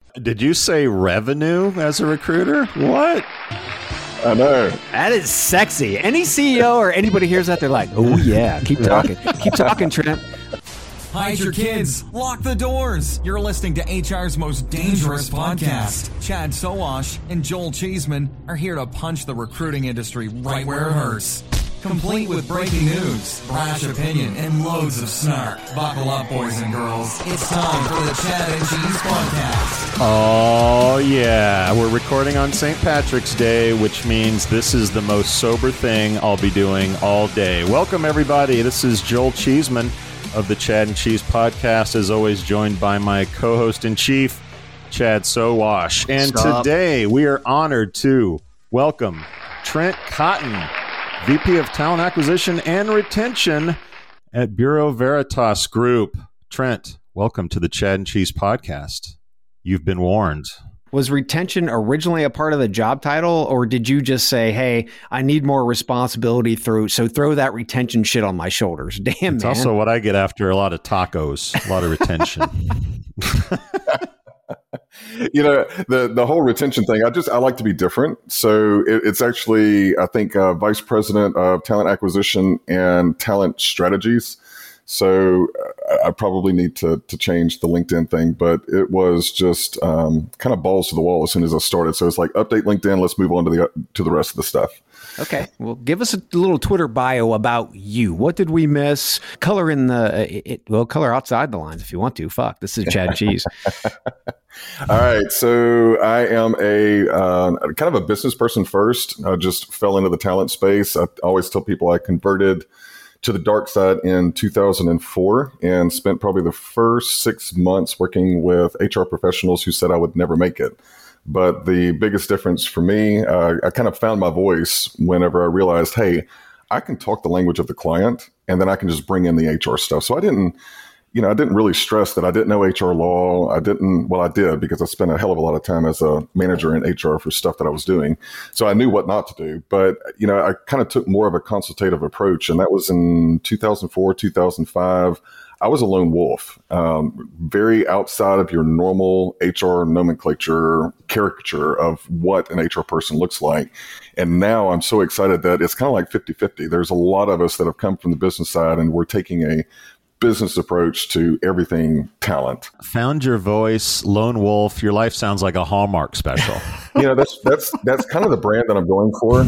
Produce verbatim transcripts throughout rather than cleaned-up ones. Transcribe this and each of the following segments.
Did you say revenue as a recruiter? What? I know. That is sexy. Any C E O or anybody hears that, they're like, oh, yeah, keep talking. Keep talking, Trent. Hide your kids. Lock the doors. You're listening to H R's most dangerous podcast. Chad Sowash and Joel Cheeseman are here to punch the recruiting industry right where it hurts. Complete with breaking news, brash opinion, and loads of snark. Buckle up, boys and girls. It's time for the Chad and Cheese Podcast. Oh, yeah. We're recording on Saint Patrick's Day, which means this is the most sober thing I'll be doing all day. Welcome, everybody. This is Joel Cheeseman of the Chad and Cheese Podcast, as always, joined by my co-host-in-chief, Chad Sowash. And Stop. Today, we are honored to welcome Trent Cotton, V P of Talent Acquisition and Retention at Bureau Veritas Group. Trent, welcome to the Chad and Cheese Podcast. You've been warned. Was retention originally a part of the job title, or did you just say, hey, I need more responsibility through, so throw that retention shit on my shoulders? Damn, It's man. also what I get after a lot of tacos, a lot of retention. You know, the the whole retention thing, I just, I like to be different. So it, it's actually, I think, uh, Vice President of Talent Acquisition and Talent Strategies. So uh, I probably need to to change the LinkedIn thing, but it was just um, kind of balls to the wall as soon as I started. So it's like, update LinkedIn, let's move on to the to the rest of the stuff. Okay, well, give us a little Twitter bio about you. What did we miss? Color in the, it, well, color outside the lines if you want to. Fuck, this is Chad Cheese. All right. So I am a uh, kind of a business person first. I just fell into the talent space. I always tell people I converted to the dark side in two thousand four and spent probably the first six months working with H R professionals who said I would never make it. But the biggest difference for me, uh, I kind of found my voice whenever I realized, hey, I can talk the language of the client and then I can just bring in the H R stuff. So I didn't, you know, I didn't really stress that I didn't know H R law. I didn't, well, I did because I spent a hell of a lot of time as a manager in H R for stuff that I was doing. So I knew what not to do. But, you know, I kind of took more of a consultative approach. And that was in two thousand four, two thousand five. I was a lone wolf, um, very outside of your normal H R nomenclature caricature of what an H R person looks like. And now I'm so excited that it's kind of like fifty-fifty. There's a lot of us that have come from the business side and we're taking a business approach to everything talent. Found your voice, lone wolf. Your life sounds like a Hallmark special. You know, that's that's that's kind of the brand that I'm going for.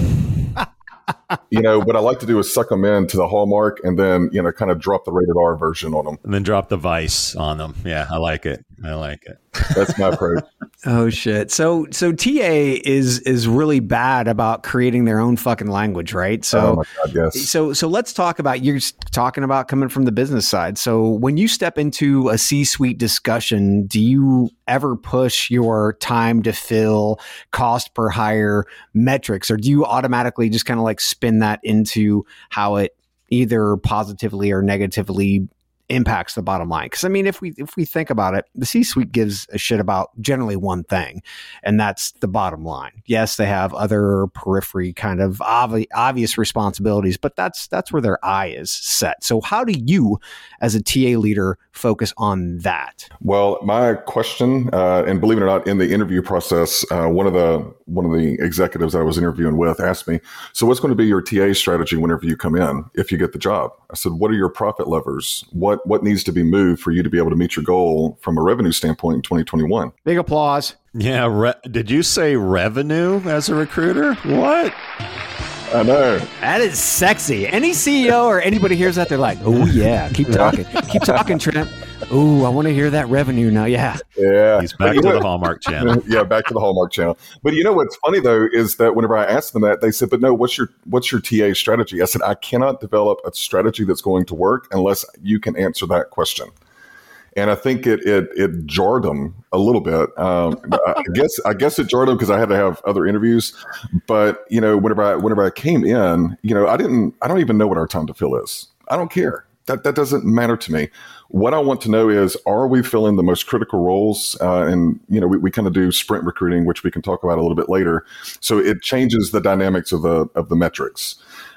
You know, what I like to do is suck them in to the Hallmark and then, you know, kind of drop the rated R version on them. And then drop the Vice on them. Yeah, I like it. I like it. That's my approach. Oh shit. So so T A is is really bad about creating their own fucking language, right? So oh my God, yes. so so let's talk about, you're talking about coming from the business side. So when you step into a C-suite discussion, do you ever push your time to fill, cost per hire metrics, or do you automatically just kind of like spin that into how it either positively or negatively impacts the bottom line? Because I mean, if we if we think about it, the C-suite gives a shit about generally one thing, and that's the bottom line. Yes, they have other periphery kind of obvi- obvious responsibilities, but that's that's where their eye is set. So how do you, as a T A leader, focus on that? Well, my question, uh, and believe it or not, in the interview process, uh, one of the one of the executives that I was interviewing with asked me, "So what's going to be your T A strategy whenever you come in if you get the job?" I said, "What are your profit levers? What what needs to be moved for you to be able to meet your goal from a revenue standpoint in twenty twenty-one?" Big applause. Yeah. Re- did you say revenue as a recruiter? What? I know. That is sexy. Any C E O or anybody hears that, they're like, oh yeah, keep talking. Keep talking, Trent. Oh, I want to hear that revenue now. Yeah. Yeah. He's back to the Hallmark Channel. Yeah, back to the Hallmark Channel. But you know what's funny though is that whenever I asked them that, they said, "But no, what's your what's your T A strategy?" I said, "I cannot develop a strategy that's going to work unless you can answer that question." And I think it it it jarred them a little bit. Um, I guess I guess it jarred them because I had to have other interviews. But you know, whenever I whenever I came in, you know, I didn't I don't even know what our time to fill is. I don't care. That that doesn't matter to me. What I want to know is, are we filling the most critical roles? Uh, and, you know, we, we kind of do sprint recruiting, which we can talk about a little bit later. So it changes the dynamics of the of the metrics.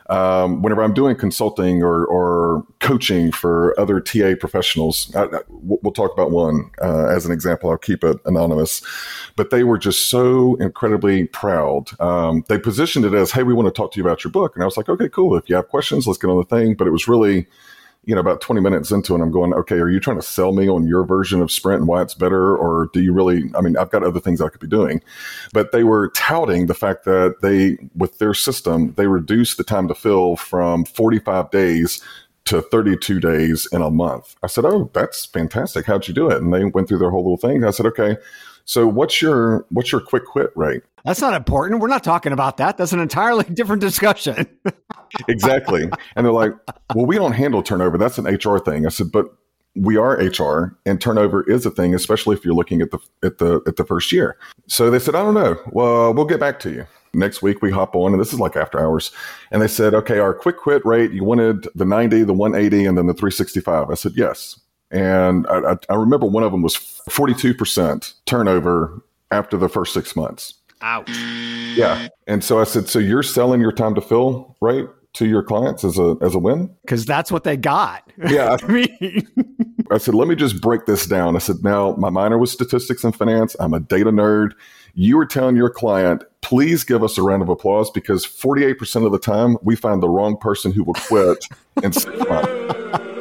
Um, whenever I'm doing consulting or, or coaching for other T A professionals, I, I, we'll talk about one uh, as an example. I'll keep it anonymous, but they were just so incredibly proud. Um, they positioned it as, hey, we want to talk to you about your book. And I was like, okay, cool. If you have questions, let's get on the thing. But it was really, you know, about twenty minutes into it, I'm going, okay, are you trying to sell me on your version of Sprint and why it's better? Or do you really, I mean, I've got other things I could be doing. But they were touting the fact that they, with their system, they reduced the time to fill from forty-five days to thirty-two days in a month. I said, oh, that's fantastic. How'd you do it? And they went through their whole little thing. I said, okay, so what's your, what's your quick quit rate? That's not important. We're not talking about that. That's an entirely different discussion. Exactly. And they're like, well, we don't handle turnover. That's an H R thing. I said, but we are H R and turnover is a thing, especially if you're looking at the, at the, at the first year. So they said, I don't know. Well, we'll get back to you. Next week we hop on, and this is like after hours. And they said, okay, our quick quit rate, you wanted the ninety, the one eighty, and then the three sixty-five. I said, yes. And I, I, I remember one of them was forty-two percent turnover after the first six months. Ouch. Yeah. And so I said, so you're selling your time to fill, right, to your clients as a as a win? Because that's what they got. Yeah. I mean, I said, let me just break this down. I said, now my minor was statistics and finance. I'm a data nerd. You were telling your client, please give us a round of applause because forty-eight percent of the time we find the wrong person who will quit in six months.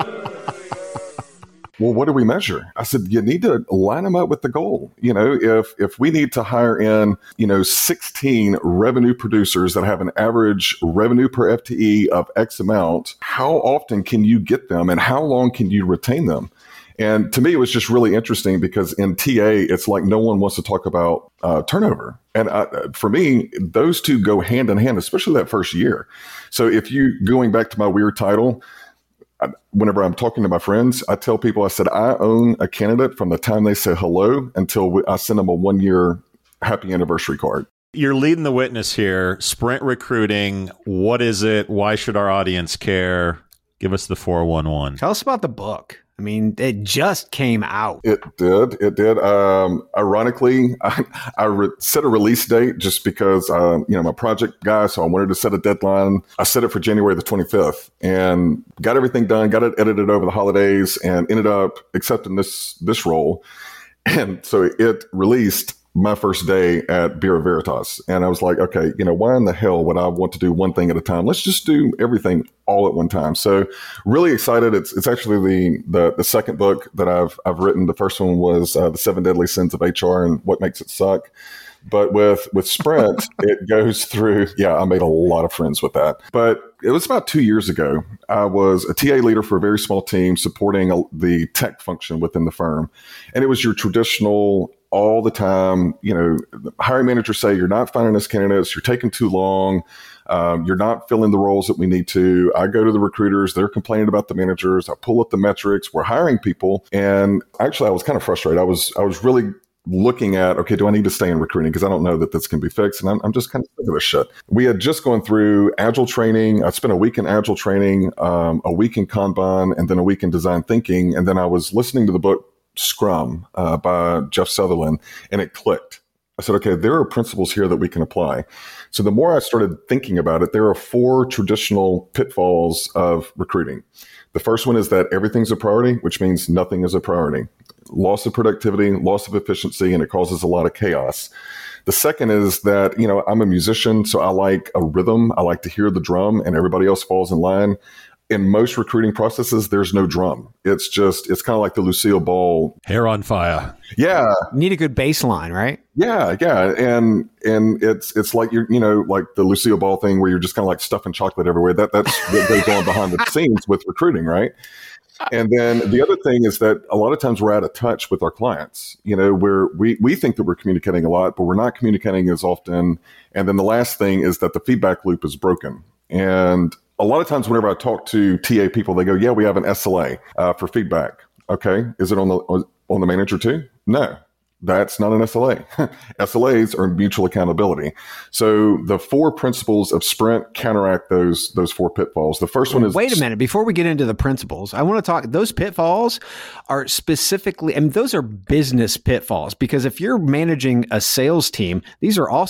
Well, what do we measure? I said, you need to line them up with the goal. You know, if if we need to hire in, you know, sixteen revenue producers that have an average revenue per F T E of X amount, how often can you get them and how long can you retain them? And to me, it was just really interesting because in T A, it's like no one wants to talk about uh, turnover. And I, for me, those two go hand in hand, especially that first year. So if you, going back to my weird title, whenever I'm talking to my friends, I tell people, I said, I own a candidate from the time they say hello until we, I send them a one year happy anniversary card. You're leading the witness here. Sprint recruiting. What is it? Why should our audience care? Give us the four one one. Tell us about the book. I mean, it just came out. It did. It did. Um, ironically, I, I re- set a release date just because, um, you know, I'm a project guy, so I wanted to set a deadline. I set it for January the twenty-fifth and got everything done, got it edited over the holidays and ended up accepting this, this role. And so it released my first day at Bureau Veritas. And I was like, okay, you know, why in the hell would I want to do one thing at a time? Let's just do everything all at one time. So really excited. It's it's actually the the, the second book that I've I've written. The first one was uh, The Seven Deadly Sins of H R and What Makes It Suck. But with, with Sprint, it goes through, yeah, I made a lot of friends with that. But it was about two years ago. I was a T A leader for a very small team supporting a, the tech function within the firm. And it was your traditional all the time, you know, hiring managers say, you're not finding us candidates, you're taking too long, um, you're not filling the roles that we need to. I go to the recruiters, they're complaining about the managers, I pull up the metrics, we're hiring people. And actually, I was kind of frustrated. I was, I was really looking at, okay, do I need to stay in recruiting? Because I don't know that this can be fixed. And I'm, I'm just kind of sick of this shit. We had just gone through Agile training. I spent a week in Agile training, um, a week in Kanban, and then a week in design thinking. And then I was listening to the book Scrum uh, by Jeff Sutherland, and it clicked. I said, okay, there are principles here that we can apply. So the more I started thinking about it, there are four traditional pitfalls of recruiting. The first one is that everything's a priority, which means nothing is a priority. Loss of productivity, loss of efficiency, and it causes a lot of chaos. The second is that, you know, I'm a musician, so I like a rhythm. I like to hear the drum and everybody else falls in line. In most recruiting processes, there's no drum. It's just, it's kind of like the Lucille Ball. Hair on fire. Yeah. You need a good baseline, right? Yeah. Yeah. And, and it's, it's like you're, you know, like the Lucille Ball thing where you're just kind of like stuffing chocolate everywhere. That, that's what goes on behind the scenes with recruiting, right? And then the other thing is that a lot of times we're out of touch with our clients, you know, where we, we think that we're communicating a lot, but we're not communicating as often. And then the last thing is that the feedback loop is broken. And a lot of times whenever I talk to T A people, they go, yeah, we have an S L A uh, for feedback. Okay. Is it on the, on the manager too? No, that's not an S L A. S L As are mutual accountability. So the four principles of Sprint counteract those, those four pitfalls. The first one is... Wait a minute. Before we get into the principles, I want to talk, those pitfalls are specifically, I mean, those are business pitfalls, because if you're managing a sales team, these are also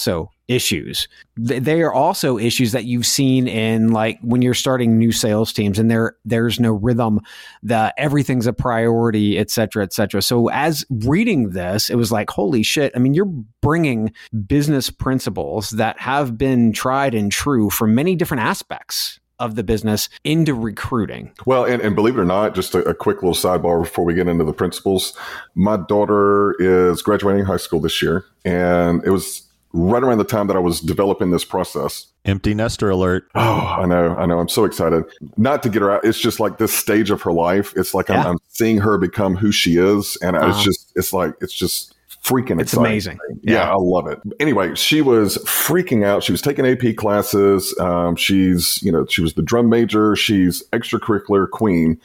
issues. They are also issues that you've seen in like when you're starting new sales teams and there there's no rhythm, the everything's a priority, et cetera, et cetera. So as reading this, it was like, holy shit. I mean, you're bringing business principles that have been tried and true for many different aspects of the business into recruiting. Well, and, and believe it or not, just a, a quick little sidebar before we get into the principles. My daughter is graduating high school this year, and it was right around the time that I was developing this process. Empty nester alert. Oh, I know. I know. I'm so excited. Not to get her out. It's just like this stage of her life. It's like Yeah. I'm, I'm seeing her become who she is. And Uh-huh. it's just, it's like, it's just freaking It's exciting. amazing. Yeah. Yeah. I love it. Anyway, she was freaking out. She was taking A P classes. Um, she's, you know, she was the drum major. She's extracurricular queen.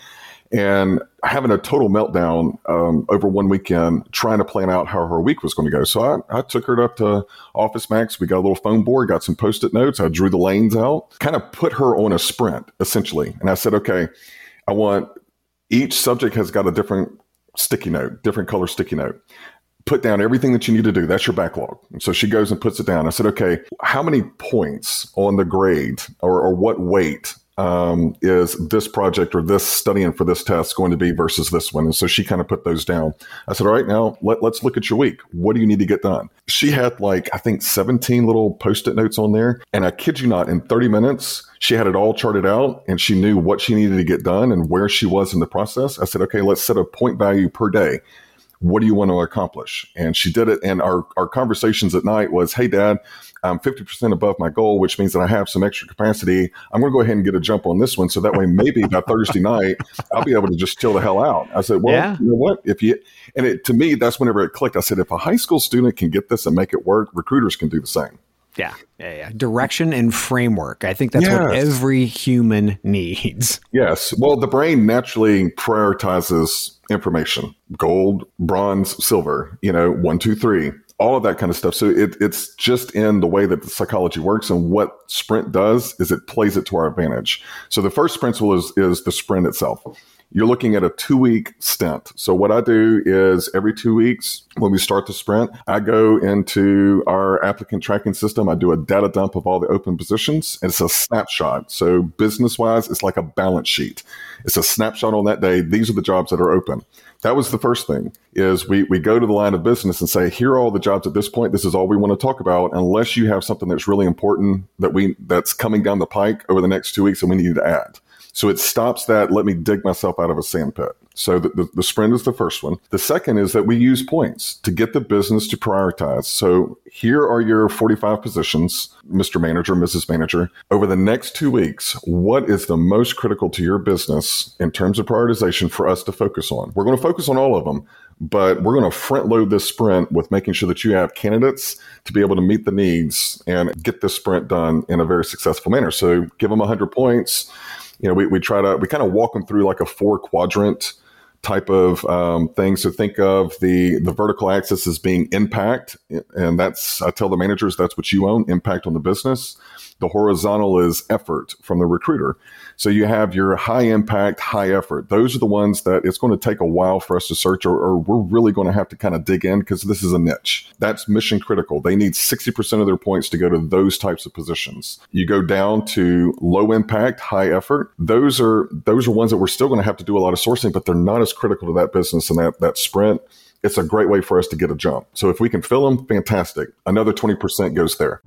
And having a total meltdown um, over one weekend, trying to plan out how her week was going to go. So I, I took her up to Office Max. We got a little phone board, got some Post-it notes. I drew the lanes out, kind of put her on a sprint, essentially. And I said, okay, I want each subject has got a different sticky note, different color sticky note. Put down everything that you need to do. That's your backlog. And so she goes and puts it down. I said, okay, how many points on the grade or, or what weight Um, is this project or this studying for this test going to be versus this one? And so she kind of put those down. I said, all right, now let, let's look at your week. What do you need to get done? She had like, I think seventeen little Post-it notes on there. And I kid you not, in thirty minutes, she had it all charted out and she knew what she needed to get done and where she was in the process. I said, okay, let's set a point value per day. What do you want to accomplish? And she did it. And our, our conversations at night was, hey, Dad, I'm fifty percent above my goal, which means that I have some extra capacity. I'm going to go ahead and get a jump on this one. So that way, maybe by Thursday night, I'll be able to just chill the hell out. I said, well, Yeah. you know what? If you, and it, to me, that's whenever it clicked. I said, if a high school student can get this and make it work, recruiters can do the same. Yeah. Yeah, yeah. Direction and framework. I think that's what Yes. every human needs. Yes. Well, the brain naturally prioritizes information, gold, bronze, silver, you know, one, two, three, all of that kind of stuff. So it, it's just in the way that the psychology works. And what Sprint does is it plays it to our advantage. So the first principle is, is the sprint itself. You're looking at a two-week stint. So what I do is every two weeks when we start the sprint, I go into our applicant tracking system. I do a data dump of all the open positions. And it's a snapshot. So business-wise, it's like a balance sheet. It's a snapshot on that day. These are the jobs that are open. That was the first thing, is we, we go to the line of business and say, here are all the jobs at this point. This is all we want to talk about, unless you have something that's really important that we that's coming down the pike over the next two weeks and we need to add. So it stops that, let me dig myself out of a sandpit. So the, the, the sprint is the first one. The second is that we use points to get the business to prioritize. So here are your forty-five positions, Mister Manager, Missus Manager. Over the next two weeks, what is the most critical to your business in terms of prioritization for us to focus on? We're going to focus on all of them, but we're going to front load this sprint with making sure that you have candidates to be able to meet the needs and get this sprint done in a very successful manner. So give them one hundred points. You know, we, we try to, we kind of walk them through like a four quadrant type of um, thing. So think of the, the vertical axis as being impact. And that's, I tell the managers, that's what you own, impact on the business. The horizontal is effort from the recruiter. So you have your high impact, high effort. Those are the ones that it's going to take a while for us to search, or, or we're really going to have to kind of dig in because this is a niche. That's mission critical. They need sixty percent of their points to go to those types of positions. You go down to low impact, high effort. Those are, those are ones that we're still going to have to do a lot of sourcing, but they're not as critical to that business and that, that sprint. It's a great way for us to get a jump. So if we can fill them, fantastic. Another twenty percent goes there.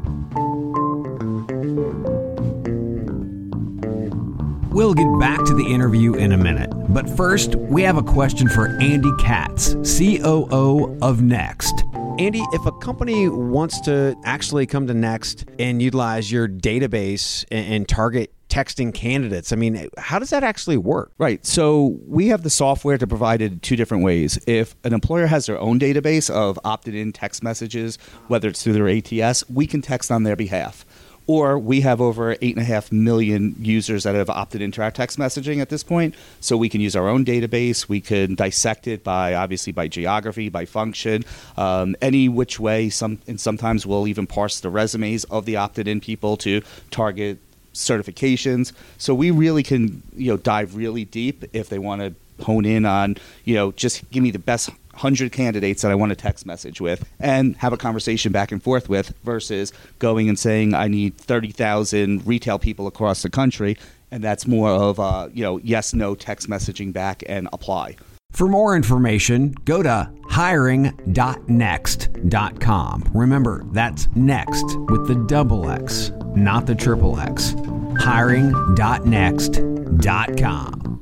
We'll get back to the interview in a minute. But first, we have a question for Andy Katz, C O O of Next. Andy, if a company wants to actually come to Next and utilize your database and, and target texting candidates, I mean, how does that actually work? Right. So we have the software to provide it two different ways. If an employer has their own database of opted-in text messages, whether it's through their A T S, we can text on their behalf. Or we have over eight and a half million users that have opted into our text messaging at this point. So we can use our own database. We can dissect it by, obviously, by geography, by function, um, any which way. Some and sometimes we'll even parse the resumes of the opted-in people to target certifications. So we really can, you know, dive really deep if they want to hone in on, you know, just give me the best one hundred candidates that I want to text message with and have a conversation back and forth with versus going and saying I need thirty thousand retail people across the country. And that's more of a, you know, yes, no text messaging back and apply. For more information, go to hiring dot next dot com. Remember, that's next with the double X, not the triple X. hiring dot next dot com.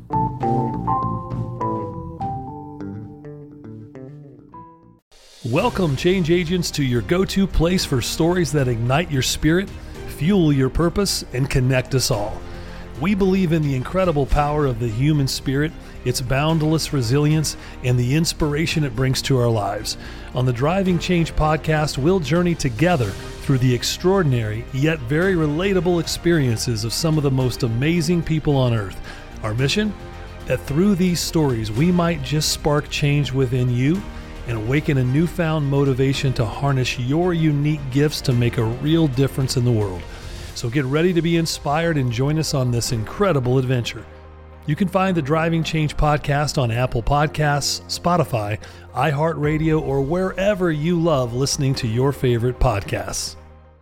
Welcome, change agents, to your go-to place for stories that ignite your spirit, fuel your purpose, and connect us all. We believe in the incredible power of the human spirit, its boundless resilience, and the inspiration it brings to our lives. On the Driving Change podcast, we'll journey together through the extraordinary yet very relatable experiences of some of the most amazing people on earth. Our mission? That through these stories, we might just spark change within you and awaken a newfound motivation to harness your unique gifts to make a real difference in the world. So get ready to be inspired and join us on this incredible adventure. You can find the Driving Change podcast on Apple Podcasts, Spotify, iHeartRadio, or wherever you love listening to your favorite podcasts.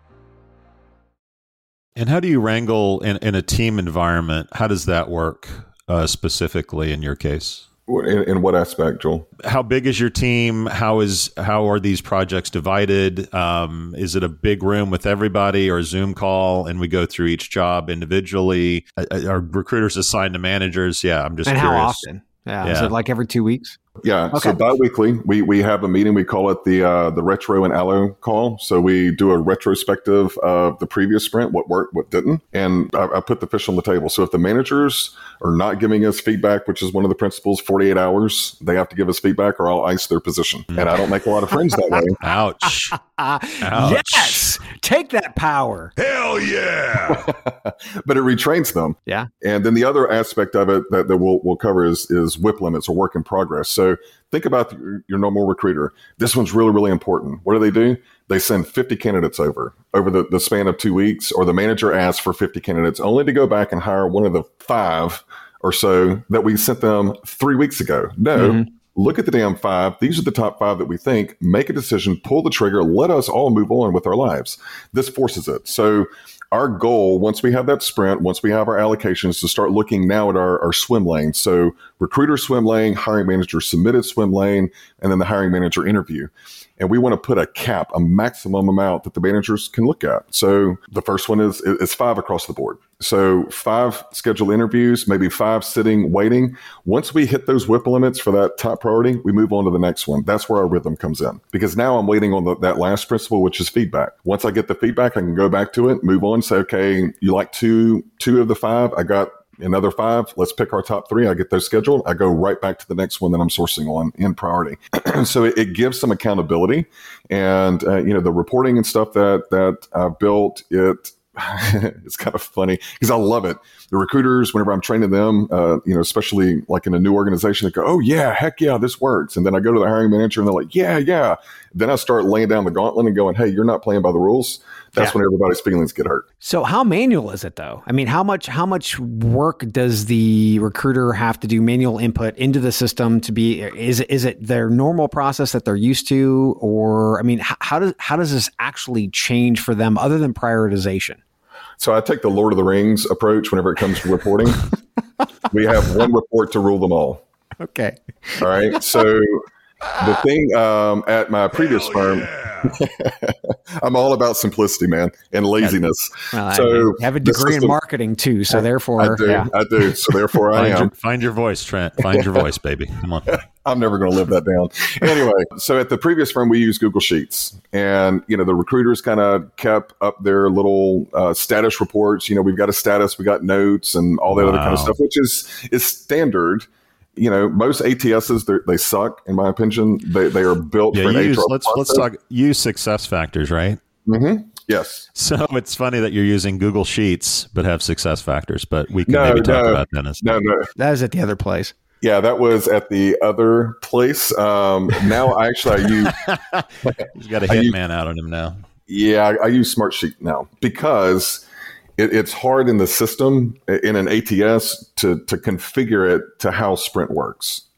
And how do you wrangle in, in a team environment? How does that work uh, specifically in your case? In, in what aspect, Joel? How big is your team? How is how are these projects divided? Um, is it a big room with everybody or a Zoom call and we go through each job individually? Are recruiters assigned to managers? Yeah, I'm just and curious. How often? Yeah. yeah. Is it like every two weeks? Yeah. Okay. So bi-weekly, we, we have a meeting. We call it the uh, the retro and allo call. So we do a retrospective of the previous sprint, what worked, what didn't. And I, I put the fish on the table. So if the managers are not giving us feedback, which is one of the principles, forty-eight hours, they have to give us feedback or I'll ice their position. And I don't make a lot of friends that way. Ouch. Ouch. Yes. Take that power. Hell yeah. But it retrains them. Yeah. And then the other aspect of it that, that we'll, we'll cover is, is W I P limits or work in progress. So think about the, your normal recruiter. This one's really, really important. What do they do? They send fifty candidates over, over the, the span of two weeks, or the manager asks for fifty candidates only to go back and hire one of the five or so that we sent them three weeks ago. No, mm-hmm. Look at the damn five. These are the top five that we think. Make a decision, pull the trigger, let us all move on with our lives. This forces it. So our goal, once we have that sprint, once we have our allocations, to start looking now at our, our swim lane. So recruiter swim lane, hiring manager submitted swim lane, and then the hiring manager interview. And we want to put a cap, a maximum amount that the managers can look at. So the first one is is five across the board. So five scheduled interviews, maybe five sitting, waiting. Once we hit those W I P limits for that top priority, we move on to the next one. That's where our rhythm comes in. Because now I'm waiting on the, that last principle, which is feedback. Once I get the feedback, I can go back to it, move on, say, okay, you like two, two of the five. I got another five. Let's pick our top three. I get those scheduled. I go right back to the next one that I'm sourcing on in priority. So it, it gives some accountability, and uh, you know, the reporting and stuff that that I built. It it's kind of funny because I love it. The recruiters, whenever I'm training them, uh, you know, especially like in a new organization, they go, "Oh yeah, heck yeah, this works." And then I go to the hiring manager, and they're like, "Yeah, yeah." Then I start laying down the gauntlet and going, "Hey, you're not playing by the rules." That's yeah. when everybody's feelings get hurt. So how manual is it though? I mean, how much how much work does the recruiter have to do manual input into the system to be, is it, is it their normal process that they're used to? Or, I mean, how, how does how does this actually change for them other than prioritization? So I take the Lord of the Rings approach whenever it comes to reporting. We have one report to rule them all. Okay. All right. So the thing um, at my previous Hell firm, yeah. I'm all about simplicity, man, and laziness. Well, so I have a degree system, in marketing too, so therefore, I do. Yeah. I do. So therefore, I find am. Your, find your voice, Trent. Find your voice, baby. Come on. I'm never going to live that down. Anyway, so at the previous firm, we used Google Sheets, and you know the recruiters kind of kept up their little uh, status reports. You know, we've got a status, we got notes, and all that wow. other kind of stuff, which is is standard. You know, most A T Ss, they suck, in my opinion. They they are built yeah, for an use, H R let's process. let's talk. Use success factors, right? Mm-hmm. Yes. So it's funny that you're using Google Sheets but have success factors. But we can no, maybe talk no, about that. Instead. No, no, that is at the other place. Yeah, that was at the other place. Um, now, I actually, I use. He's got a hitman out on him now. Yeah, I, I use Smartsheet now because it, it's hard in the system in an A T S to to configure it to how Sprint works.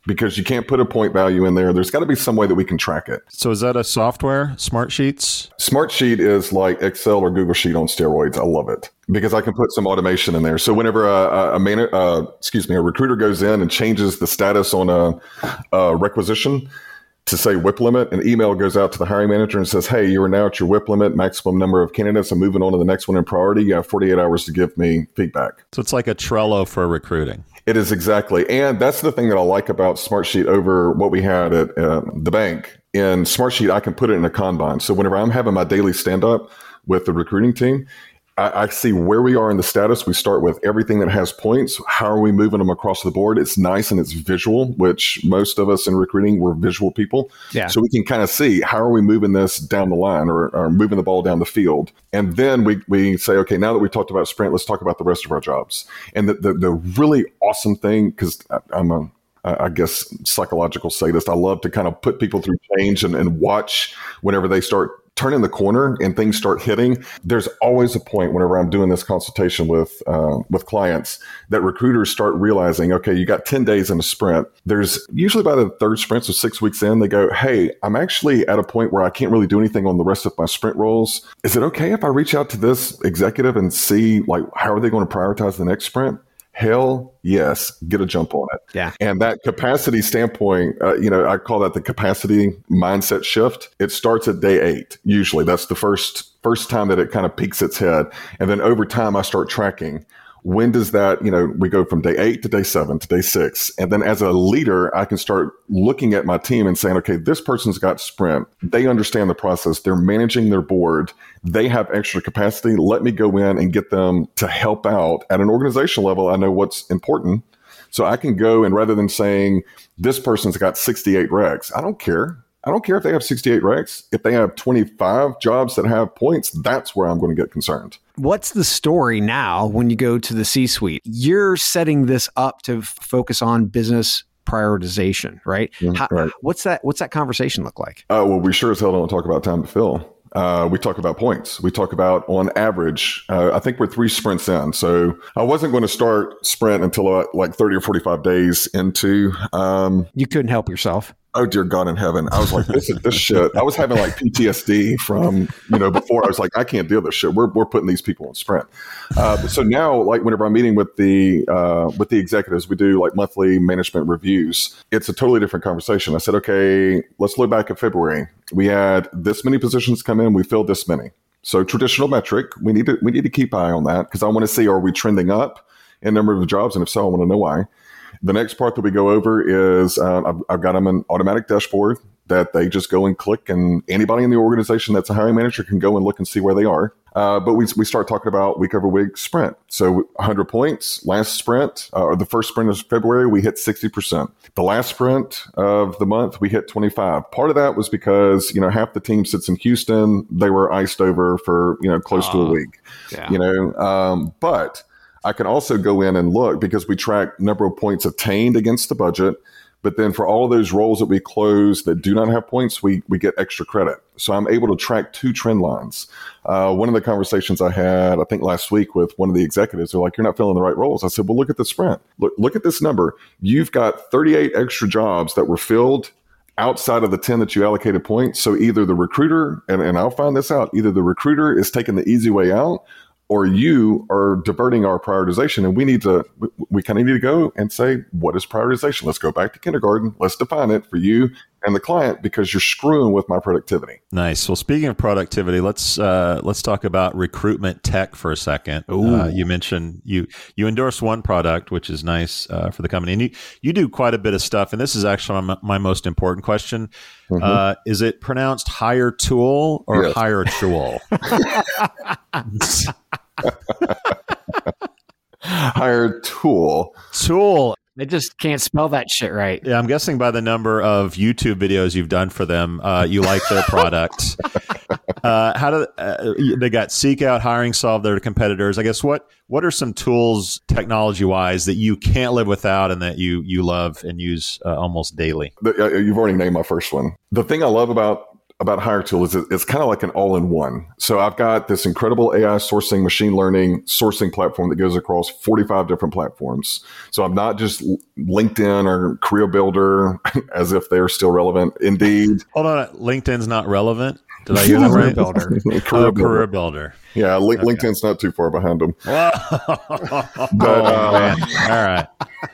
because you can't put a point value in there. There's got to be some way that we can track it. So is that a software, Smartsheets? Smartsheet is like Excel or Google Sheet on steroids. I love it because I can put some automation in there. So whenever a, a, man, uh, excuse me, a recruiter goes in and changes the status on a, a requisition to say whip limit, an email goes out to the hiring manager and says, hey, you are now at your whip limit, maximum number of candidates. I'm moving on to the next one in priority. You have forty-eight hours to give me feedback. So it's like a Trello for recruiting. It is exactly. And that's the thing that I like about Smartsheet over what we had at uh, the bank. In Smartsheet, I can put it in a Kanban. So whenever I'm having my daily stand-up with the recruiting team, I, I see where we are in the status. We start with everything that has points. How are we moving them across the board? It's nice and it's visual, which most of us in recruiting, we're visual people. Yeah. So we can kind of see how are we moving this down the line or, or moving the ball down the field. And then we, we say, okay, now that we talked about sprint, let's talk about the rest of our jobs. And the, the, the really awesome thing, because I'm a I guess, psychological sadist. I love to kind of put people through change and, and watch whenever they start turning the corner and things start hitting. There's always a point whenever I'm doing this consultation with uh, with clients that recruiters start realizing, okay, you got ten days in a sprint. There's usually by the third sprint, so six weeks in, they go, hey, I'm actually at a point where I can't really do anything on the rest of my sprint roles. Is it okay if I reach out to this executive and see, like, how are they going to prioritize the next sprint? Hell yes, get a jump on it. Yeah. And that capacity standpoint, uh, you know, I call that the capacity mindset shift. It starts at day eight. Usually that's the first, first time that it kind of peeks its head. And then over time, I start tracking. When does that, you know, we go from day eight to day seven to day six. And then as a leader, I can start looking at my team and saying, okay, this person's got sprint. They understand the process. They're managing their board. They have extra capacity. Let me go in and get them to help out at an organizational level. I know what's important. So I can go and rather than saying this person's got sixty-eight recs, I don't care. I don't care if they have sixty-eight recs. If they have twenty-five jobs that have points, that's where I'm going to get concerned. What's the story now when you go to the C-suite? You're setting this up to f- focus on business prioritization, right? Mm, How, right. What's that? What's that conversation look like? Uh, well, we sure as hell don't talk about time to fill. Uh, we talk about points. We talk about on average, uh, I think we're three sprints in. So I wasn't going to start sprint until uh, like thirty or forty-five days into. Um, you couldn't help yourself. Oh, dear God in heaven. I was like, this is this shit. I was having like P T S D from, you know, before. I was like, I can't deal with this shit. We're we're putting these people in sprint. Uh, so now, like whenever I'm meeting with the uh, with the executives, we do like monthly management reviews. It's a totally different conversation. I said, okay, let's look back at February. We had this many positions come in. We filled this many. So traditional metric, we need to we need to keep eye on that because I want to see, are we trending up in number of jobs? And if so, I want to know why. The next part that we go over is uh, I've, I've got them an automatic dashboard that they just go and click, and anybody in the organization that's a hiring manager can go and look and see where they are. Uh, but we we start talking about week over week sprint. So one hundred points, last sprint, uh, or the first sprint of February, we hit sixty percent. The last sprint of the month, we hit twenty-five. Part of that was because, you know, half the team sits in Houston. They were iced over for, you know, close uh, to a week, yeah. you know, um, but I can also go in and look because we track number of points attained against the budget. But then for all of those roles that we close that do not have points, we we get extra credit. So I'm able to track two trend lines. Uh, one of the conversations I had, I think last week with one of the executives, they're like, you're not filling the right roles. I said, well, look at the sprint. Look, look at this number. You've got thirty-eight extra jobs that were filled outside of the ten that you allocated points. So either the recruiter, and, and I'll find this out, either the recruiter is taking the easy way out, or you are diverting our prioritization. And we need to, we, we kind of need to go and say, what is prioritization? Let's go back to kindergarten. Let's define it for you and the client because you're screwing with my productivity. Nice. Well, speaking of productivity, let's uh, let's talk about recruitment tech for a second. Uh, you mentioned you you endorse one product, which is nice uh, for the company. And you, you do quite a bit of stuff. And this is actually my, my most important question. Mm-hmm. Uh, is it pronounced hire tool or yes. hire tool? Hire tool. Tool. They just can't spell that shit right. Yeah, I'm guessing by the number of YouTube videos you've done for them, uh, you like their product. uh, how do uh, they got Seek Out, Hiring Solve, their competitors? I guess what what are some tools, technology wise, that you can't live without and that you you love and use uh, almost daily? The, uh, you've already named my first one. The thing I love about about HireTool is it, it's kind of like an all-in-one. So I've got this incredible A I sourcing, machine learning sourcing platform that goes across forty-five different platforms. So I'm not just LinkedIn or Career Builder, as if they're still relevant. Indeed. Hold on, LinkedIn's not relevant. Did I hear that right? Builder. Career, oh, Builder. Career Builder. Yeah, li- Okay. LinkedIn's not too far behind them. oh, But, uh, man. All right.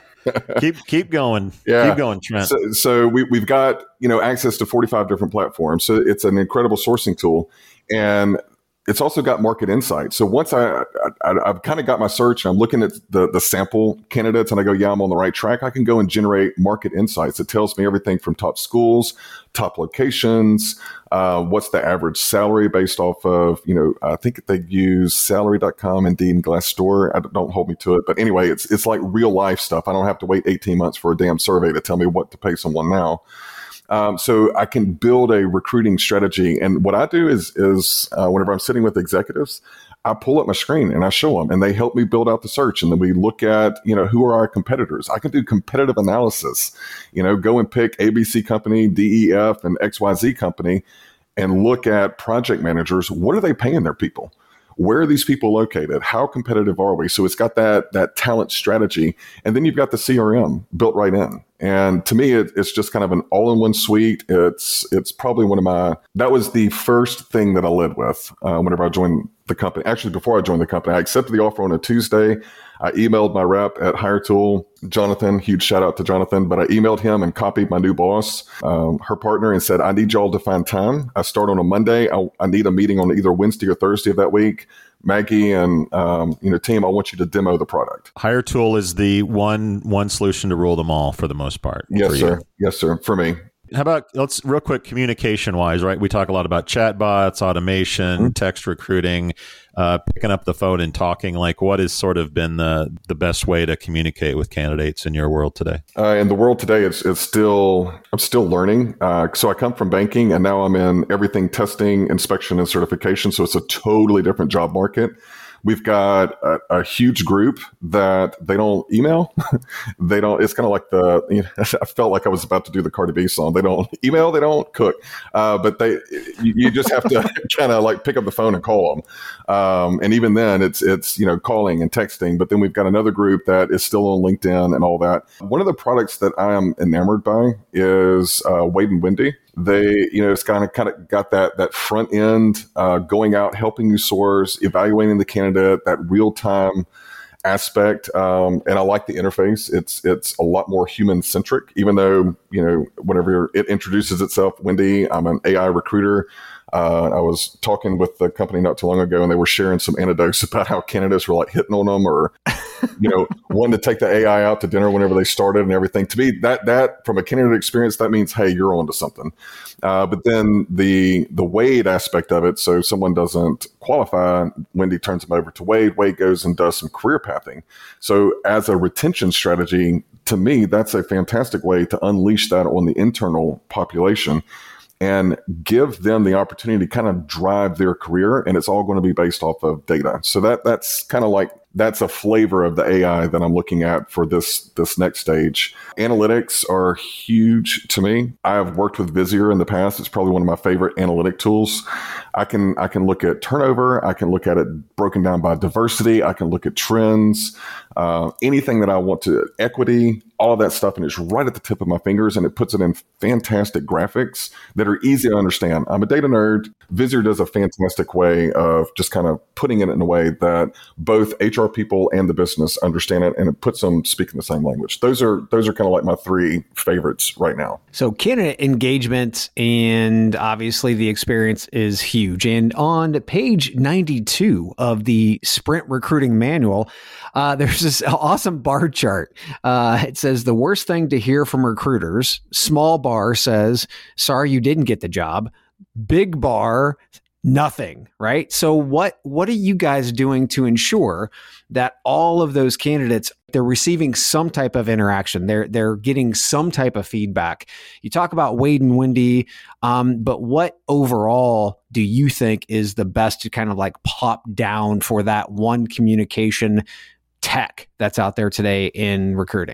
keep keep going. Yeah. Keep going, Trent. So, so we, we've got, you know, access to forty-five different platforms. So it's an incredible sourcing tool. And it's also got market insight. So once I, I I've kind of got my search and I'm looking at the, the sample candidates and I go, yeah, I'm on the right track. I can go and generate market insights. It tells me everything from top schools, top locations, uh, what's the average salary based off of, you know, I think they use salary dot com, Indeed, and Glassdoor. I, don't hold me to it. But anyway, it's, it's like real life stuff. I don't have to wait eighteen months for a damn survey to tell me what to pay someone now. Um, so I can build a recruiting strategy. And what I do is, is uh, whenever I'm sitting with executives, I pull up my screen and I show them and they help me build out the search. And then we look at, you know, who are our competitors? I can do competitive analysis, you know, go and pick A B C company, D E F and X Y Z company and look at project managers. What are they paying their people? Where are these people located? How competitive are we? So it's got that that talent strategy. And then you've got the C R M built right in. And to me, it, it's just kind of an all-in-one suite. It's it's probably one of my, that was the first thing that I led with uh, whenever I joined the company. Actually, before I joined the company, I accepted the offer on a Tuesday. I emailed my rep at HireTool, Jonathan, huge shout out to Jonathan, but I emailed him and copied my new boss, um, her partner, and said, I need y'all to find time. I start on a Monday. I, I need a meeting on either Wednesday or Thursday of that week. Maggie and um, you know, team, I want you to demo the product. HireTool is the one one solution to rule them all for the most part. Yes, for sir. you. Yes, sir. For me. How about, let's real quick, communication wise, right? We talk a lot about chatbots, automation, mm-hmm. text recruiting, uh, picking up the phone and talking. Like, what has sort of been the the best way to communicate with candidates in your world today? Uh, in the world today, it's it's still, I'm still learning. Uh, so I come from banking and now I'm in everything testing, inspection, and certification. So it's a totally different job market. We've got a, a huge group that they don't email. They don't, it's kind of like the, you know, I felt like I was about to do the Cardi B song. They don't email, they don't cook. Uh, but they, you, you just have to kind of like pick up the phone and call them. Um, and even then it's, it's, you know, calling and texting. But then we've got another group that is still on LinkedIn and all that. One of the products that I am enamored by is uh, Wade and Wendy. They, you know, it's kind of kind of got that that front end, uh, going out, helping you source, evaluating the candidate, that real time aspect. Um, and I like the interface. It's it's a lot more human centric, even though, you know, whenever it introduces itself, Wendy, I'm an A I recruiter. Uh, I was talking with the company not too long ago, and they were sharing some anecdotes about how candidates were like hitting on them, or you know, wanting to take the A I out to dinner whenever they started and everything. To me, that that from a candidate experience, that means, hey, you're onto something. Uh, but then the the Wade aspect of it, so someone doesn't qualify, Wendy turns them over to Wade. Wade goes and does some career pathing. So as a retention strategy, to me, that's a fantastic way to unleash that on the internal population and give them the opportunity to kind of drive their career. And it's all going to be based off of data. So that that's kind of like, that's a flavor of the A I that I'm looking at for this, this next stage. Analytics are huge to me. I've worked with Visier in the past. It's probably one of my favorite analytic tools. I can, I can look at turnover. I can look at it broken down by diversity. I can look at trends, uh, anything that I want to, equity, all of that stuff. And it's right at the tip of my fingers, and it puts it in fantastic graphics that are easy to understand. I'm a data nerd. Visier does a fantastic way of just kind of putting it in a way that both H R people and the business understand it, and it puts them speaking the same language. Those are those are kind of like my three favorites right now. So candidate engagement and obviously the experience is huge. And on page ninety-two of the Sprint Recruiting Manual, uh, there's this awesome bar chart. Uh, it says the worst thing to hear from recruiters. Small bar says, sorry, you didn't get the job. Big bar, nothing, right? So what what are you guys doing to ensure that all of those candidates, they're receiving some type of interaction, they're they're getting some type of feedback? You talk about Wade and Wendy, um, but what overall do you think is the best to kind of like pop down for that one communication tech that's out there today in recruiting?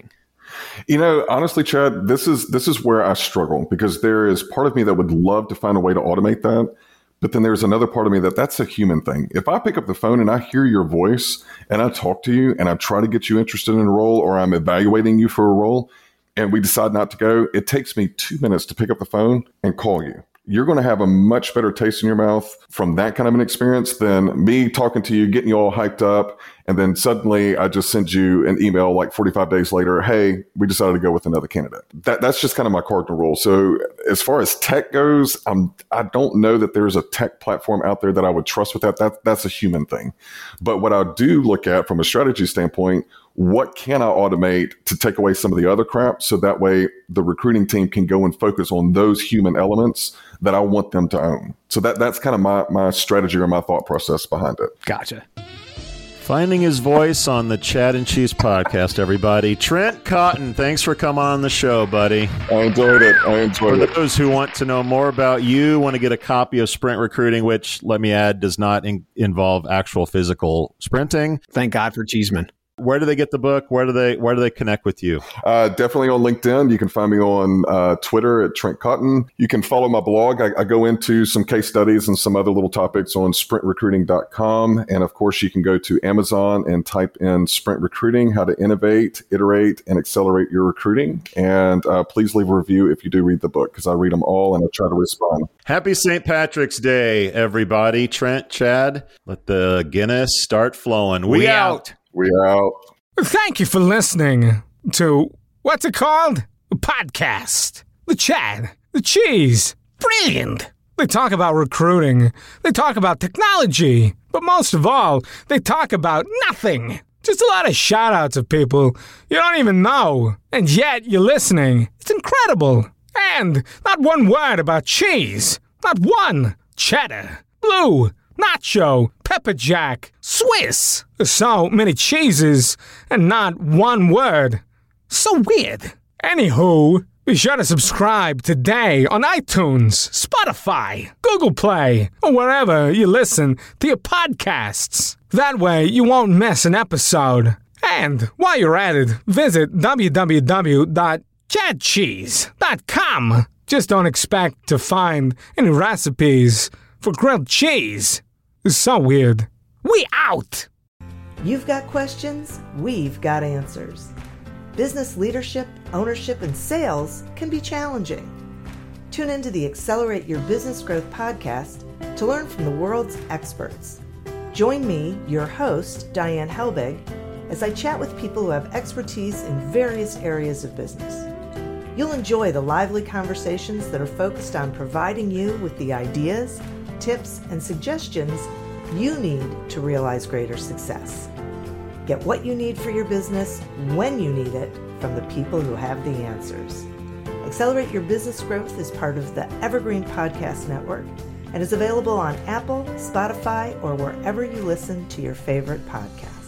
You know, honestly, Chad, this is this is where I struggle, because there is part of me that would love to find a way to automate that. But then there's another part of me that that's a human thing. If I pick up the phone and I hear your voice and I talk to you and I try to get you interested in a role, or I'm evaluating you for a role and we decide not to go, it takes me two minutes to pick up the phone and call you. You're going to have a much better taste in your mouth from that kind of an experience than me talking to you, getting you all hyped up, and then suddenly I just send you an email like forty-five days later, hey, we decided to go with another candidate. That That's just kind of my cardinal rule. So as far as tech goes, I'm, I don't know that there's a tech platform out there that I would trust with that. that. That's a human thing. But what I do look at from a strategy standpoint, what can I automate to take away some of the other crap, so that way the recruiting team can go and focus on those human elements that I want them to own. So that that's kind of my, my strategy or my thought process behind it. Gotcha. Finding his voice on the Chad and Cheese podcast, everybody. Trent Cotton, thanks for coming on the show, buddy. I enjoyed it. I enjoyed for it. For those who want to know more about you, want to get a copy of Sprint Recruiting, which, let me add, does not in- involve actual physical sprinting. Thank God for Cheeseman. Where do they get the book? Where do they where do they connect with you? Uh, definitely on LinkedIn. You can find me on uh, Twitter at Trent Cotton. You can follow my blog. I, I go into some case studies and some other little topics on sprint recruiting dot com. And of course, you can go to Amazon and type in Sprint Recruiting, how to innovate, iterate, and accelerate your recruiting. And uh, please leave a review if you do read the book, because I read them all and I try to respond. Happy Saint Patrick's Day, everybody. Trent, Chad, let the Guinness start flowing. We, we out. out. We out. Thank you for listening to, what's it called? A podcast. The Chad. The Cheese. Brilliant. They talk about recruiting. They talk about technology. But most of all, they talk about nothing. Just a lot of shout-outs of people you don't even know. And yet you're listening. It's incredible. And not one word about cheese. Not one. Cheddar. Blue. Nacho, pepper jack, Swiss. So many cheeses and not one word. So weird. Anywho, be sure to subscribe today on iTunes, Spotify, Google Play, or wherever you listen to your podcasts. That way you won't miss an episode. And while you're at it, visit w w w dot chad cheese dot com. Just don't expect to find any recipes for grilled cheese. It's so weird. We out! You've got questions, we've got answers. Business leadership, ownership, and sales can be challenging. Tune into the Accelerate Your Business Growth podcast to learn from the world's experts. Join me, your host, Diane Helbig, as I chat with people who have expertise in various areas of business. You'll enjoy the lively conversations that are focused on providing you with the ideas, tips, and suggestions you need to realize greater success. Get what you need for your business when you need it from the people who have the answers. Accelerate Your Business Growth is part of the Evergreen Podcast Network and is available on Apple, Spotify, or wherever you listen to your favorite podcast.